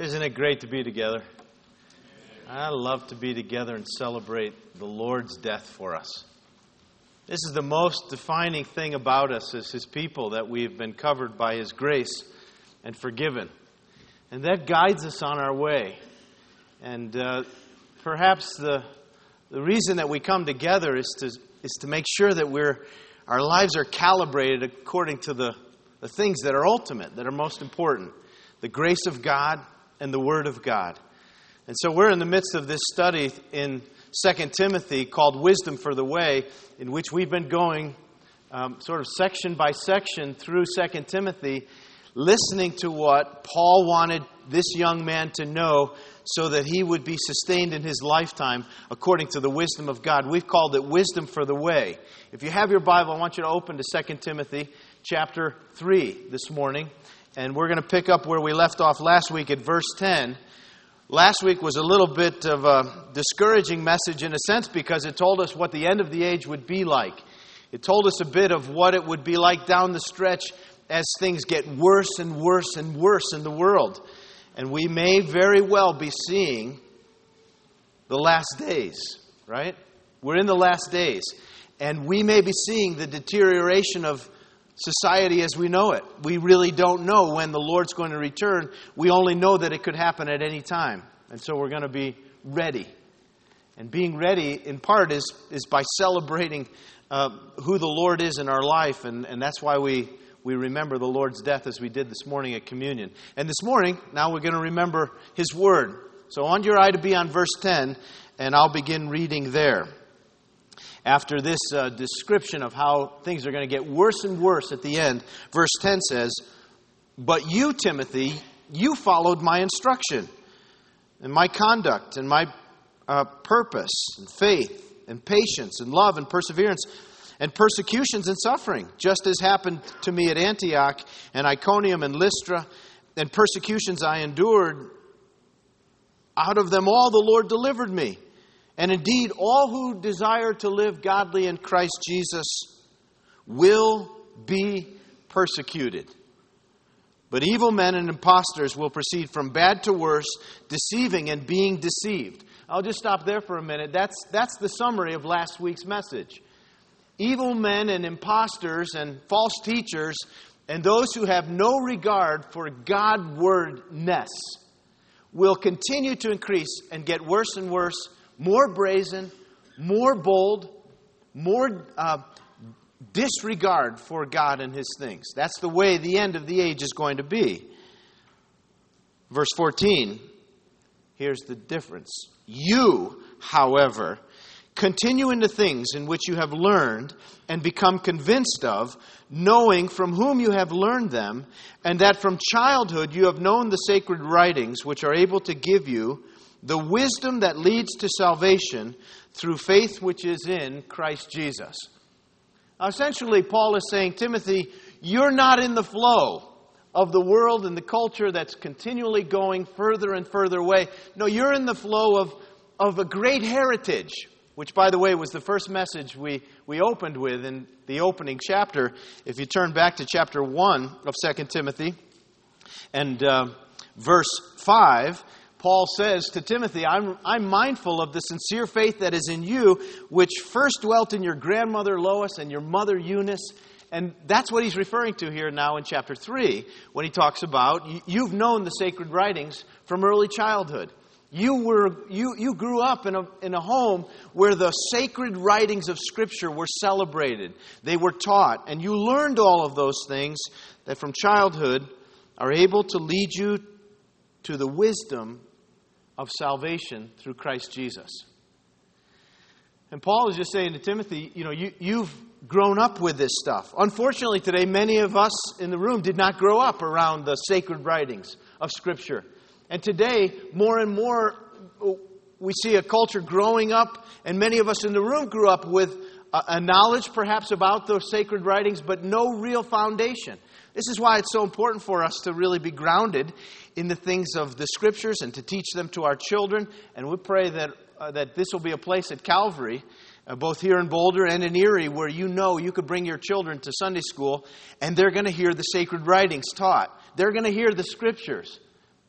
Isn't it great to be together? I love to be together and celebrate the Lord's death for us. This is the most defining thing about us as His people, that we've been covered by His grace and forgiven. And that guides us on our way. And perhaps the reason that we come together is to make sure that our lives are calibrated according to the things that are ultimate, that are most important. The grace of God and the Word of God. And so we're in the midst of this study in 2 Timothy called Wisdom for the Way, in which we've been going sort of section by section through 2 Timothy, listening to what Paul wanted this young man to know so that he would be sustained in his lifetime according to the wisdom of God. We've called it Wisdom for the Way. If you have your Bible, I want you to open to 2 Timothy chapter 3 this morning. And we're going to pick up where we left off last week at verse 10. Last week was a little bit of a discouraging message in a sense because it told us what the end of the age would be like. It told us a bit of what it would be like down the stretch as things get worse and worse and worse in the world. And we may very well be seeing the last days, right? We're in the last days. And we may be seeing the deterioration of society as we know it. We really don't know when the Lord's going to return. We only know that it could happen at any time. And so we're going to be ready. And being ready, in part, is by celebrating who the Lord is in our life. And that's why we remember the Lord's death as we did this morning at communion. And this morning, now we're going to remember His Word. So I want your eye to be on verse 10, and I'll begin reading there. After this description of how things are going to get worse and worse at the end, verse 10 says, "But you, Timothy, you followed my instruction, and my conduct, and my purpose, and faith, and patience, and love, and perseverance, and persecutions and suffering, just as happened to me at Antioch, and Iconium, and Lystra, and persecutions I endured. Out of them all the Lord delivered me. And indeed, all who desire to live godly in Christ Jesus will be persecuted. But evil men and impostors will proceed from bad to worse, deceiving and being deceived." I'll just stop there for a minute. That's the summary of last week's message. Evil men and impostors and false teachers and those who have no regard for God-wordness will continue to increase and get worse and worse, more brazen, more bold, more disregard for God and His things. That's the way the end of the age is going to be. Verse 14, here's the difference. "You, however, continue in the things in which you have learned and become convinced of, knowing from whom you have learned them, and that from childhood you have known the sacred writings, which are able to give you the wisdom that leads to salvation through faith which is in Christ Jesus." Now, essentially, Paul is saying, Timothy, you're not in the flow of the world and the culture that's continually going further and further away. No, you're in the flow of a great heritage, which, by the way, was the first message we opened with in the opening chapter. If you turn back to chapter 1 of 2 Timothy and verse 5, Paul says to Timothy, I'm mindful of the sincere faith that is in you, which first dwelt in your grandmother Lois and your mother Eunice. And that's what he's referring to here now in chapter 3, when he talks about, you've known the sacred writings from early childhood. You grew up in a home where the sacred writings of Scripture were celebrated. They were taught. And you learned all of those things that from childhood are able to lead you to the wisdom of salvation through Christ Jesus. And Paul is just saying to Timothy, you've grown up with this stuff. Unfortunately today, many of us in the room did not grow up around the sacred writings of Scripture. And today, more and more, we see a culture growing up, and many of us in the room grew up with a knowledge perhaps about those sacred writings, but no real foundation. This is why it's so important for us to really be grounded in the things of the Scriptures and to teach them to our children. And we pray that this will be a place at Calvary, both here in Boulder and in Erie, where you could bring your children to Sunday school and they're going to hear the sacred writings taught. They're going to hear the Scriptures.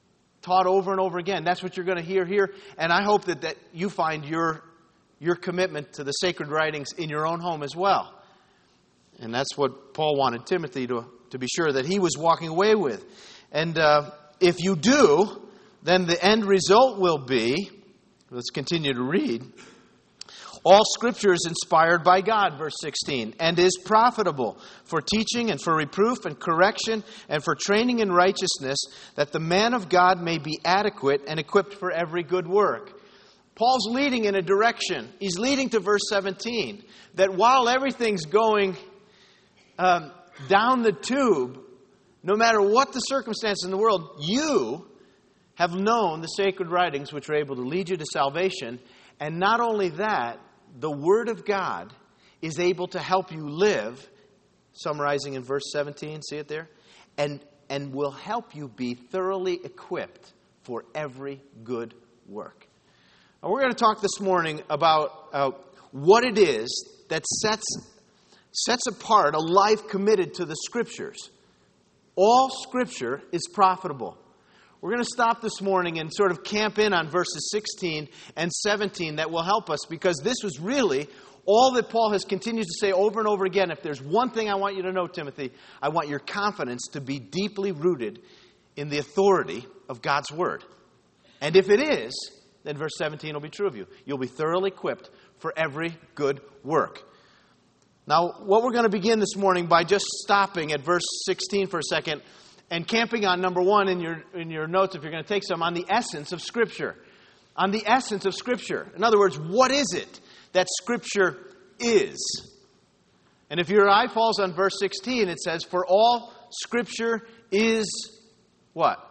taught over and over again. That's what you're going to hear here. And I hope that you find your commitment to the sacred writings in your own home as well. And that's what Paul wanted Timothy to be sure that he was walking away with. And if you do, then the end result will be, let's continue to read, all Scripture is inspired by God, verse 16, and is profitable for teaching and for reproof and correction and for training in righteousness, that the man of God may be adequate and equipped for every good work. Paul's leading in a direction. He's leading to verse 17, that while everything's going down the tube, no matter what the circumstances in the world, you have known the sacred writings which are able to lead you to salvation. And not only that, the Word of God is able to help you live, summarizing in verse 17, see it there? And will help you be thoroughly equipped for every good work. Now, we're going to talk this morning about what it is that sets apart a life committed to the Scriptures. All Scripture is profitable. We're going to stop this morning and sort of camp in on verses 16 and 17 that will help us, because this was really all that Paul has continued to say over and over again. If there's one thing I want you to know, Timothy, I want your confidence to be deeply rooted in the authority of God's Word. And if it is, then verse 17 will be true of you. You'll be thoroughly equipped for every good work. Now, what we're going to begin this morning by just stopping at verse 16 for a second and camping on number one in your notes, if you're going to take some, on the essence of Scripture. On the essence of Scripture. In other words, what is it that Scripture is? And if your eye falls on verse 16, it says, for all Scripture is what?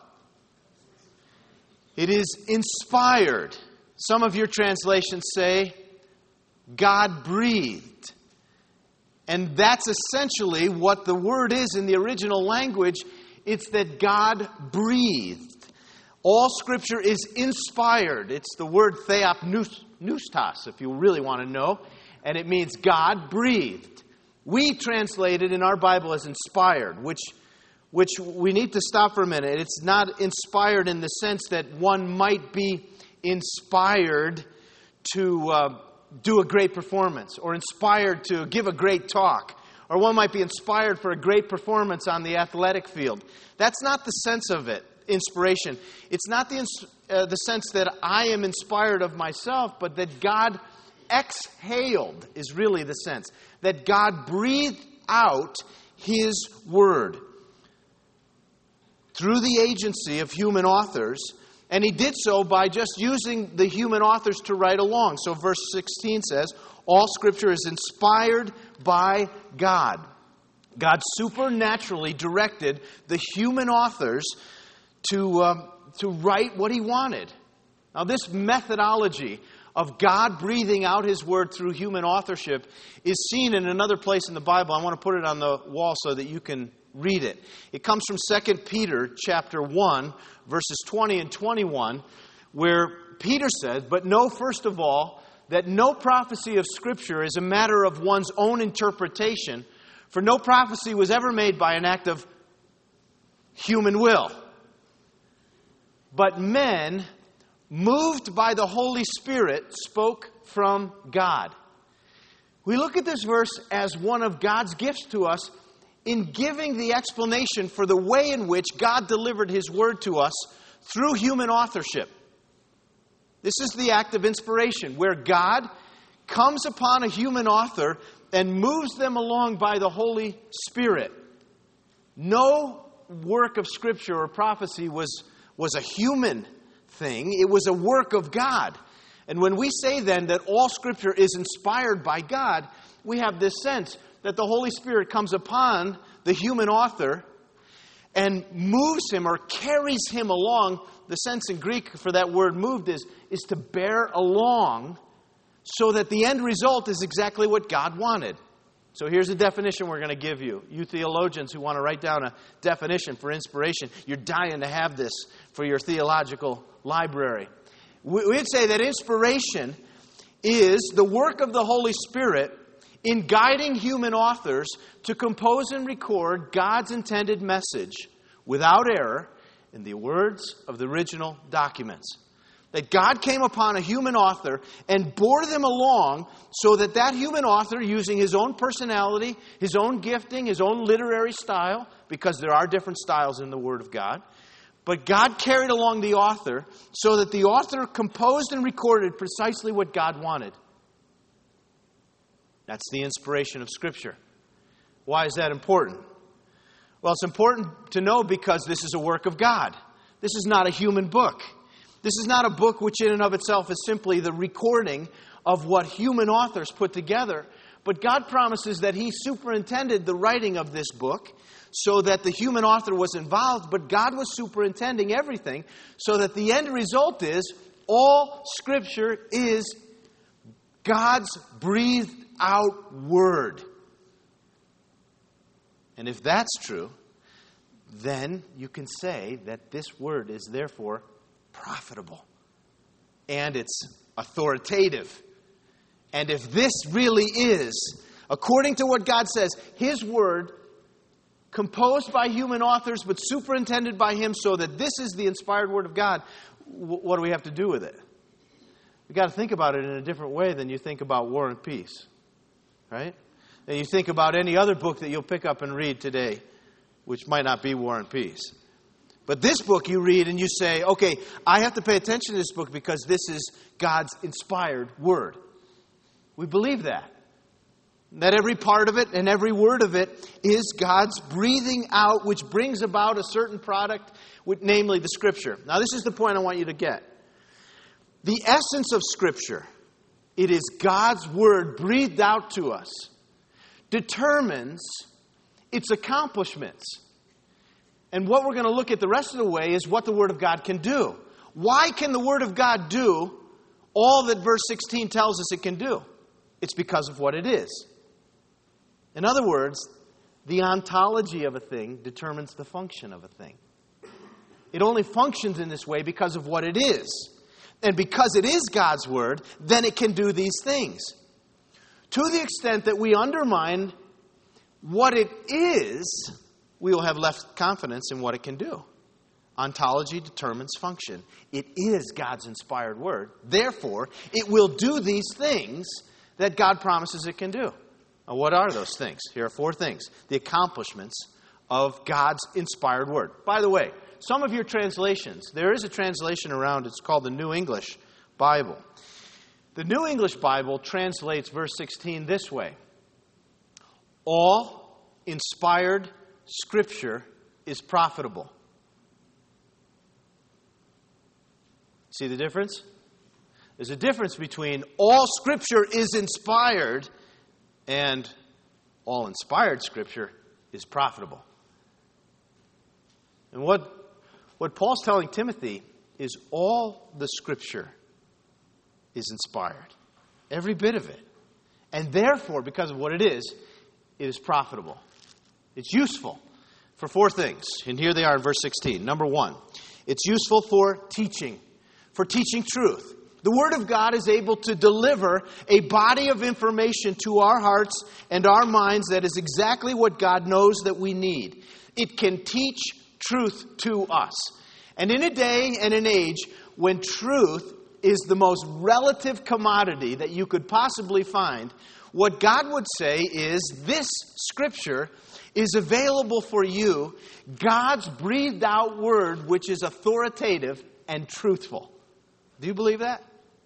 It is inspired. Some of your translations say, God-breathed. And that's essentially what the word is in the original language. It's that God breathed. All Scripture is inspired. It's the word theopneustos, if you really want to know. And it means God breathed. We translate it in our Bible as inspired, which we need to stop for a minute. It's not inspired in the sense that one might be inspired to do a great performance, or inspired to give a great talk, or one might be inspired for a great performance on the athletic field. That's not the sense of it, inspiration. It's not the sense that I am inspired of myself, but that God exhaled is really the sense. That God breathed out His Word through the agency of human authors. And He did so by just using the human authors to write along. So verse 16 says, all Scripture is inspired by God. God supernaturally directed the human authors to write what He wanted. Now, this methodology of God breathing out His Word through human authorship is seen in another place in the Bible. I want to put it on the wall so that you can read it. It comes from 2 Peter chapter 1, verses 20 and 21, where Peter says, but know first of all that no prophecy of Scripture is a matter of one's own interpretation, for no prophecy was ever made by an act of human will. But men, moved by the Holy Spirit, spoke from God. We look at this verse as one of God's gifts to us in giving the explanation for the way in which God delivered His Word to us through human authorship. This is the act of inspiration, where God comes upon a human author and moves them along by the Holy Spirit. No work of Scripture or prophecy was a human thing. It was a work of God. And when we say then that all Scripture is inspired by God, we have this sense that the Holy Spirit comes upon the human author and moves him or carries him along. The sense in Greek for that word moved is to bear along, so that the end result is exactly what God wanted. So here's a definition we're going to give you. You theologians who want to write down a definition for inspiration, you're dying to have this for your theological library. We'd say that inspiration is the work of the Holy Spirit in guiding human authors to compose and record God's intended message without error in the words of the original documents. That God came upon a human author and bore them along so that that human author, using his own personality, his own gifting, his own literary style, because there are different styles in the Word of God, but God carried along the author so that the author composed and recorded precisely what God wanted. That's the inspiration of Scripture. Why is that important? Well, it's important to know because this is a work of God. This is not a human book. This is not a book which in and of itself is simply the recording of what human authors put together. But God promises that He superintended the writing of this book so that the human author was involved, but God was superintending everything so that the end result is all Scripture is God's breathed out Word. And if that's true, then you can say that this Word is therefore profitable. And it's authoritative. And if this really is, according to what God says, His Word, composed by human authors but superintended by Him so that this is the inspired Word of God, what do we have to do with it? We've got to think about it in a different way than you think about War and Peace. Right? And you think about any other book that you'll pick up and read today, which might not be War and Peace. But this book you read and you say, okay, I have to pay attention to this book because this is God's inspired Word. We believe that. That every part of it and every word of it is God's breathing out, which brings about a certain product, namely the Scripture. Now this is the point I want you to get. The essence of Scripture, it is God's Word breathed out to us, determines its accomplishments. And what we're going to look at the rest of the way is what the Word of God can do. Why can the Word of God do all that verse 16 tells us it can do? It's because of what it is. In other words, the ontology of a thing determines the function of a thing. It only functions in this way because of what it is. And because it is God's Word, then it can do these things. To the extent that we undermine what it is, we will have less confidence in what it can do. Ontology determines function. It is God's inspired Word. Therefore, it will do these things that God promises it can do. Now, what are those things? Here are 4 things. The accomplishments of God's inspired Word. By the way, some of your translations, there is a translation around, it's called the New English Bible. The New English Bible translates verse 16 this way. All inspired Scripture is profitable. See the difference? There's a difference between all Scripture is inspired and all inspired Scripture is profitable. And what Paul's telling Timothy is all the Scripture is inspired. Every bit of it. And therefore, because of what it is profitable. It's useful for 4 things. And here they are in verse 16. Number 1, it's useful for teaching truth. The Word of God is able to deliver a body of information to our hearts and our minds that is exactly what God knows that we need. It can teach truth to us. And in a day and an age when truth is the most relative commodity that you could possibly find, what God would say is this Scripture is available for you, God's breathed out Word, which is authoritative and truthful. Do you believe that?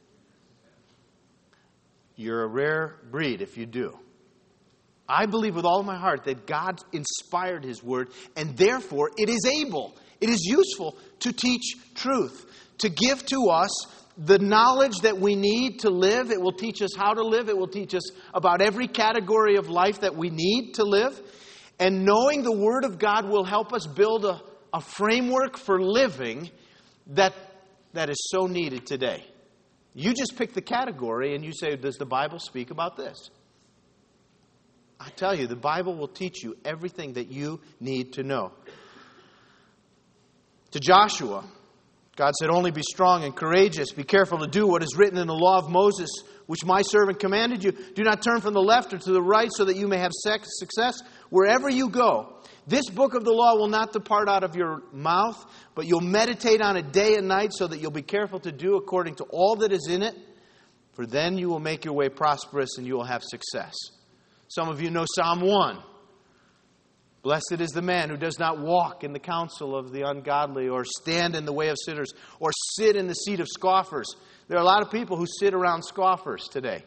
You're a rare breed if you do. I believe with all of my heart that God inspired His Word, and therefore it is able, it is useful to teach truth, to give to us the knowledge that we need to live. It will teach us how to live. It will teach us about every category of life that we need to live. And knowing the Word of God will help us build a framework for living that is so needed today. You just pick the category and you say, does the Bible speak about this? I tell you, the Bible will teach you everything that you need to know. To Joshua, God said, only be strong and courageous. Be careful to do what is written in the law of Moses, which my servant commanded you. Do not turn from the left or to the right, so that you may have success wherever you go. This book of the law will not depart out of your mouth, but you'll meditate on it day and night, so that you'll be careful to do according to all that is in it. For then you will make your way prosperous and you will have success. Some of you know Psalm 1. Blessed is the man who does not walk in the counsel of the ungodly, or stand in the way of sinners, or sit in the seat of scoffers. There are a lot of people who sit around scoffers today.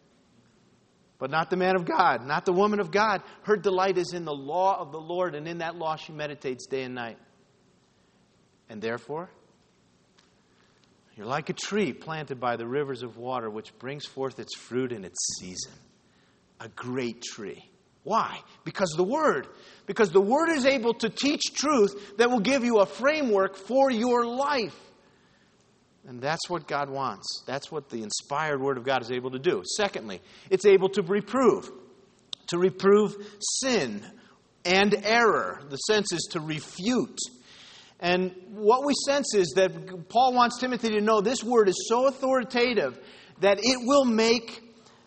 But not the man of God, not the woman of God. Her delight is in the law of the Lord, and in that law she meditates day and night. And therefore, you're like a tree planted by the rivers of water, which brings forth its fruit in its season. A great tree. Why? Because the Word. Because the Word is able to teach truth that will give you a framework for your life. And that's what God wants. That's what the inspired Word of God is able to do. Secondly, it's able to reprove. To reprove sin and error. The sense is to refute. And what we sense is that Paul wants Timothy to know this Word is so authoritative that it will make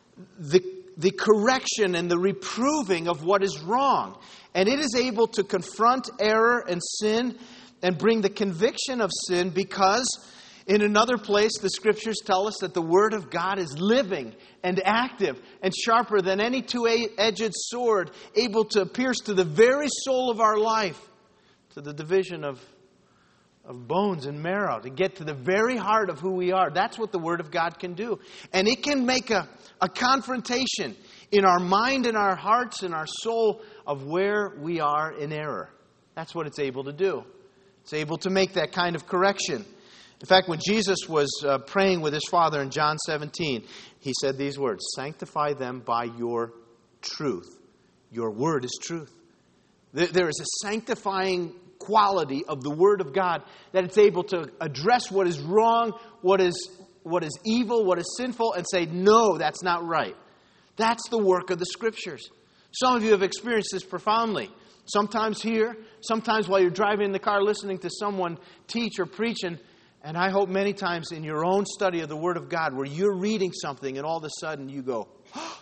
the correction and the reproving of what is wrong. And it is able to confront error and sin and bring the conviction of sin, because in another place the Scriptures tell us that the Word of God is living and active and sharper than any two-edged sword, able to pierce to the very soul of our life, to the division of bones and marrow, to get to the very heart of who we are. That's what the Word of God can do. And it can make a confrontation in our mind and our hearts and our soul of where we are in error. That's what it's able to do. It's able to make that kind of correction. In fact, when Jesus was praying with His Father in John 17, He said these words, "Sanctify them by your truth. Your word is truth." There is a sanctifying quality of the Word of God, that it's able to address what is wrong, what is evil, what is sinful, and say, no, that's not right. That's the work of the Scriptures. Some of you have experienced this profoundly. Sometimes here, sometimes while you're driving in the car listening to someone teach or preach, and I hope many times in your own study of the Word of God, where you're reading something and all of a sudden you go,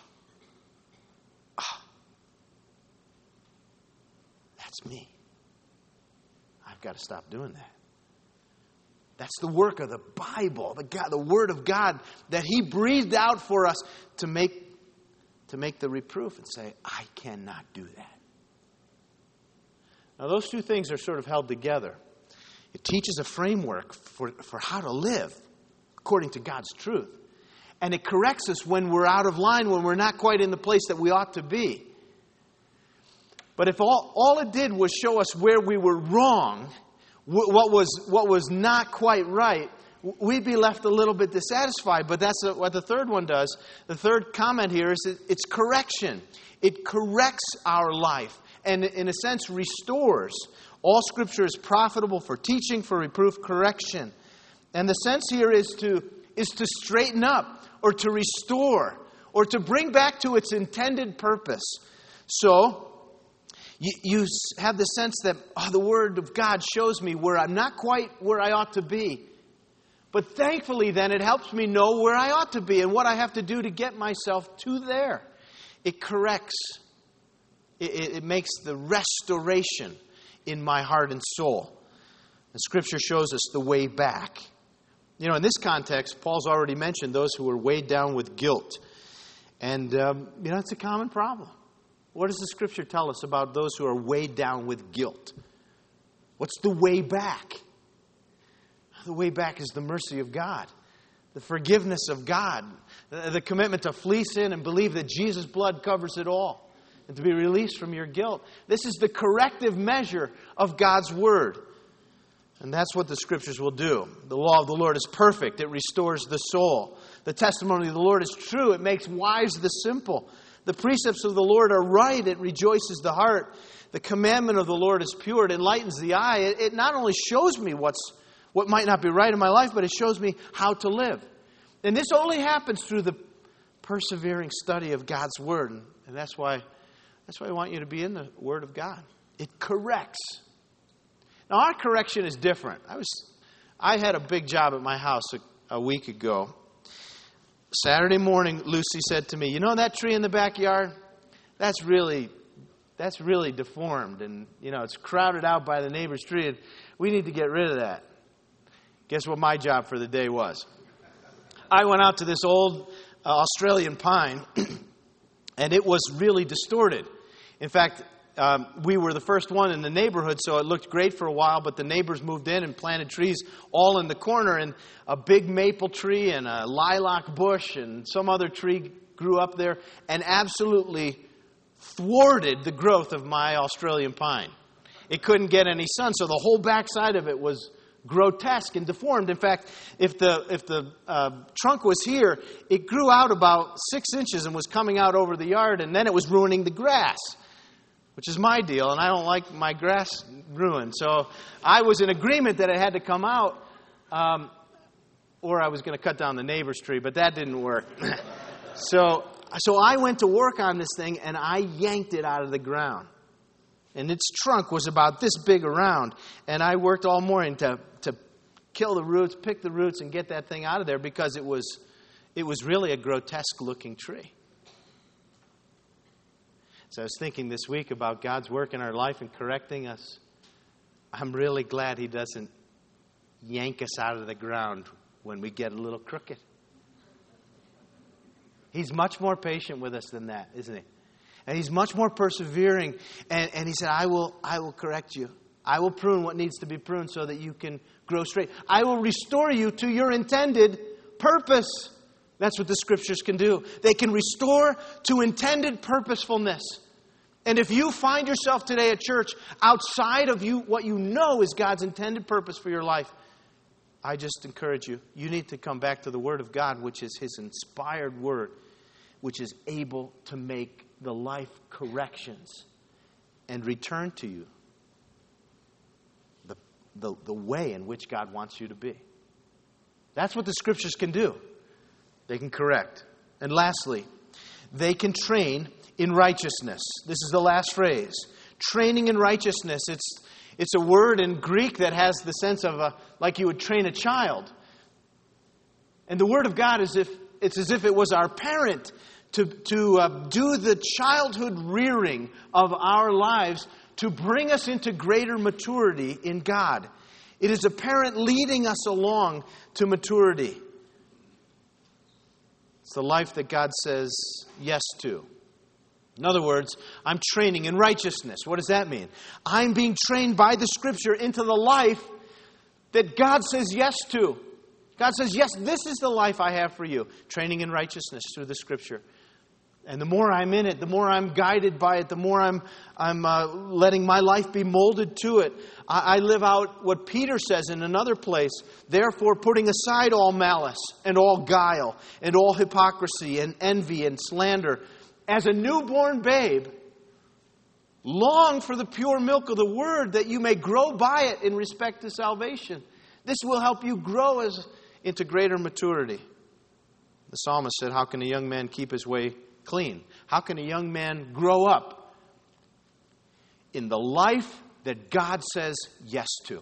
that's me. I've got to stop doing that. That's the work of the Bible, the Word of God, that He breathed out for us to make the reproof and say, I cannot do that. Now, those two things are sort of held together. It teaches a framework for how to live according to God's truth. And it corrects us when we're out of line, when we're not quite in the place that we ought to be. But if all it did was show us where we were wrong, what was not quite right, we'd be left a little bit dissatisfied. But that's what the third one does. The third comment here is that it's correction. It corrects our life and, in a sense, restores. All Scripture is profitable for teaching, for reproof, correction. And the sense here is to straighten up, or to restore, or to bring back to its intended purpose. So you have the sense that the Word of God shows me where I'm not quite where I ought to be. But thankfully then it helps me know where I ought to be and what I have to do to get myself to there. It corrects. It makes the restoration in my heart and soul. And Scripture shows us the way back. You know, in this context, Paul's already mentioned those who are weighed down with guilt. And, it's a common problem. What does the Scripture tell us about those who are weighed down with guilt? What's the way back? The way back is the mercy of God, the forgiveness of God, the commitment to flee sin and believe that Jesus' blood covers it all, and to be released from your guilt. This is the corrective measure of God's Word. And that's what the Scriptures will do. The law of the Lord is perfect. It restores the soul. The testimony of the Lord is true. It makes wise the simple. The precepts of the Lord are right. It rejoices the heart. The commandment of the Lord is pure. It enlightens the eye. It not only shows me what might not be right in my life, but it shows me how to live. And this only happens through the persevering study of God's Word. And that's why I want you to be in the Word of God. It corrects. Now, our correction is different. I I had a big job at my house a week ago. Saturday morning, Lucy said to me, "You know that tree in the backyard? That's really deformed, and it's crowded out by the neighbor's tree, and we need to get rid of that." Guess what my job for the day was? I went out to this old Australian pine, and it was really distorted. In fact, we were the first one in the neighborhood, so it looked great for a while, but the neighbors moved in and planted trees all in the corner, and a big maple tree and a lilac bush and some other tree grew up there and absolutely thwarted the growth of my Australian pine. It couldn't get any sun, so the whole backside of it was grotesque and deformed. In fact, if the trunk was here, it grew out about 6 inches and was coming out over the yard, and then it was ruining the grass, which is my deal, and I don't like my grass ruined. So I was in agreement that it had to come out, or I was going to cut down the neighbor's tree, but that didn't work. So I went to work on this thing, and I yanked it out of the ground. And its trunk was about this big around, and I worked all morning to kill the roots, pick the roots, and get that thing out of there because it was really a grotesque-looking tree. So I was thinking this week about God's work in our life and correcting us. I'm really glad He doesn't yank us out of the ground when we get a little crooked. He's much more patient with us than that, isn't He? And He's much more persevering. And He said, I will correct you. I will prune what needs to be pruned so that you can grow straight. I will restore you to your intended purpose. That's what the Scriptures can do. They can restore to intended purposefulness. And if you find yourself today at church outside of what you know is God's intended purpose for your life, I just encourage you. You need to come back to the Word of God, which is His inspired Word, which is able to make the life corrections and return to you the way in which God wants you to be. That's what the Scriptures can do. They can correct. And lastly, they can train in righteousness. This is the last phrase. Training in righteousness. It's a word in Greek that has the sense of like you would train a child. And the Word of God is as if it was our parent to do the childhood rearing of our lives to bring us into greater maturity in God. It is a parent leading us along to maturity. It's the life that God says yes to. In other words, I'm training in righteousness. What does that mean? I'm being trained by the Scripture into the life that God says yes to. God says, yes, this is the life I have for you. Training in righteousness through the Scripture. And the more I'm in it, the more I'm guided by it, the more I'm letting my life be molded to it. I live out what Peter says in another place. Therefore, putting aside all malice and all guile and all hypocrisy and envy and slander, as a newborn babe, long for the pure milk of the Word that you may grow by it in respect to salvation. This will help you grow into greater maturity. The psalmist said, how can a young man keep his way clean? How can a young man grow up in the life that God says yes to?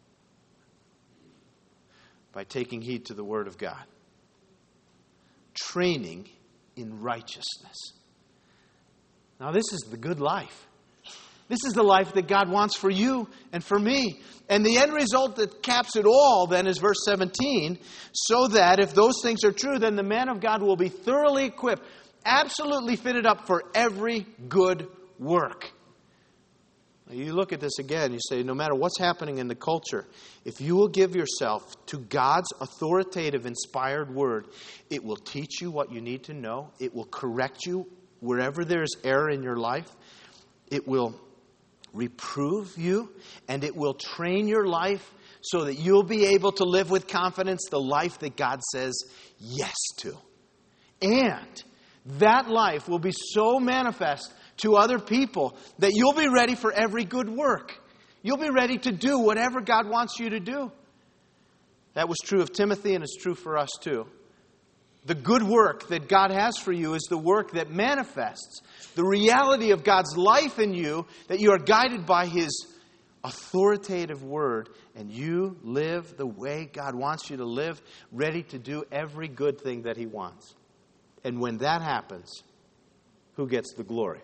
By taking heed to the Word of God. Training in righteousness. Now, this is the good life. This is the life that God wants for you and for me. And the end result that caps it all then is verse 17. So that if those things are true, then the man of God will be thoroughly equipped, absolutely fitted up for every good work. Now, you look at this again, you say, no matter what's happening in the culture, if you will give yourself to God's authoritative, inspired Word, it will teach you what you need to know. It will correct you wherever there's error in your life. It will reprove you, and it will train your life so that you'll be able to live with confidence the life that God says yes to. And that life will be so manifest to other people that you'll be ready for every good work. You'll be ready to do whatever God wants you to do. That was true of Timothy, and it's true for us too. The good work that God has for you is the work that manifests the reality of God's life in you, that you are guided by His authoritative word, and you live the way God wants you to live, ready to do every good thing that He wants. And when that happens, who gets the glory?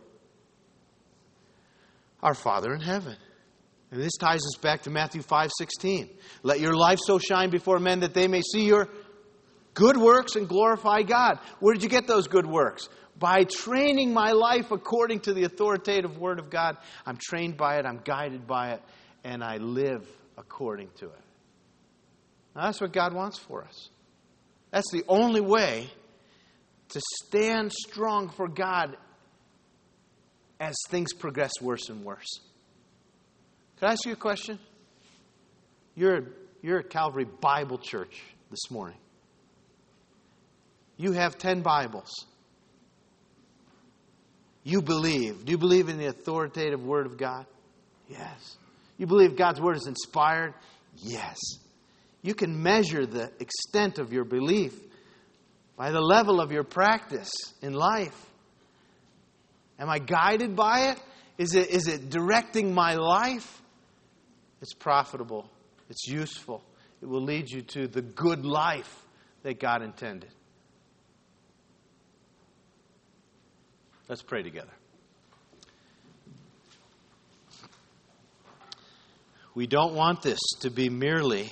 Our Father in heaven. And this ties us back to Matthew 5:16. Let your life so shine before men that they may see your good works and glorify God. Where did you get those good works? By training my life according to the authoritative Word of God. I'm trained by it, I'm guided by it, and I live according to it. Now, that's what God wants for us. That's the only way to stand strong for God as things progress worse and worse. Can I ask you a question? You're at Calvary Bible Church this morning. You have 10 Bibles. You believe. Do you believe in the authoritative Word of God? Yes. You believe God's Word is inspired? Yes. You can measure the extent of your belief by the level of your practice in life. Am I guided by it? Is it directing my life? It's profitable. It's useful. It will lead you to the good life that God intended. Let's pray together. We don't want this to be merely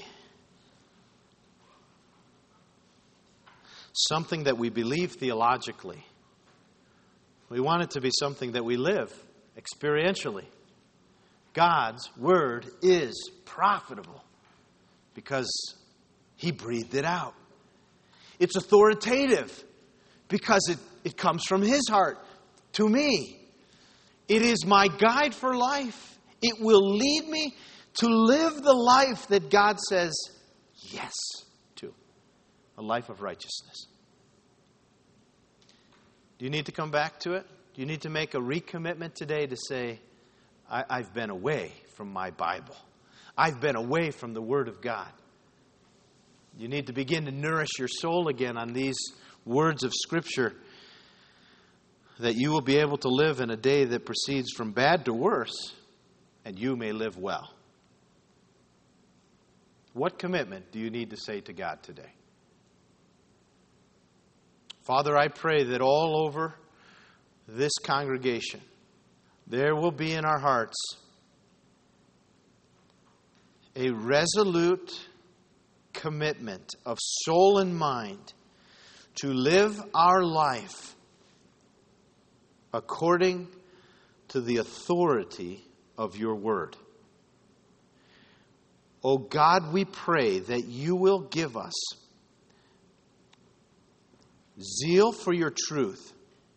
something that we believe theologically. We want it to be something that we live experientially. God's Word is profitable because He breathed it out. It's authoritative because it comes from His heart to me. It is my guide for life. It will lead me to live the life that God says yes to. A life of righteousness. Do you need to come back to it? Do you need to make a recommitment today to say, I've been away from my Bible. I've been away from the Word of God. You need to begin to nourish your soul again on these words of Scripture, that you will be able to live in a day that proceeds from bad to worse, and you may live well. What commitment do you need to say to God today? Father, I pray that all over this congregation, there will be in our hearts a resolute commitment of soul and mind to live our life according to the authority of your word. Oh God, we pray that you will give us zeal for your truth,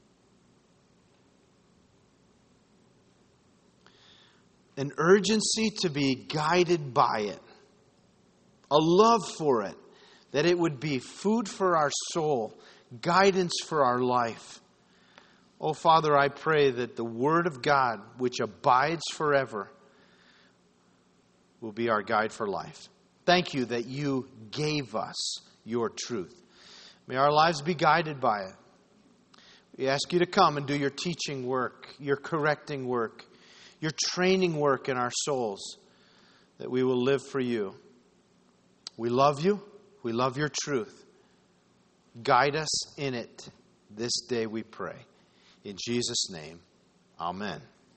an urgency to be guided by it, a love for it, that it would be food for our soul, guidance for our life. Oh, Father, I pray that the Word of God, which abides forever, will be our guide for life. Thank you that you gave us your truth. May our lives be guided by it. We ask you to come and do your teaching work, your correcting work, your training work in our souls, that we will live for you. We love you. We love your truth. Guide us in it this day, we pray. In Jesus' name, amen.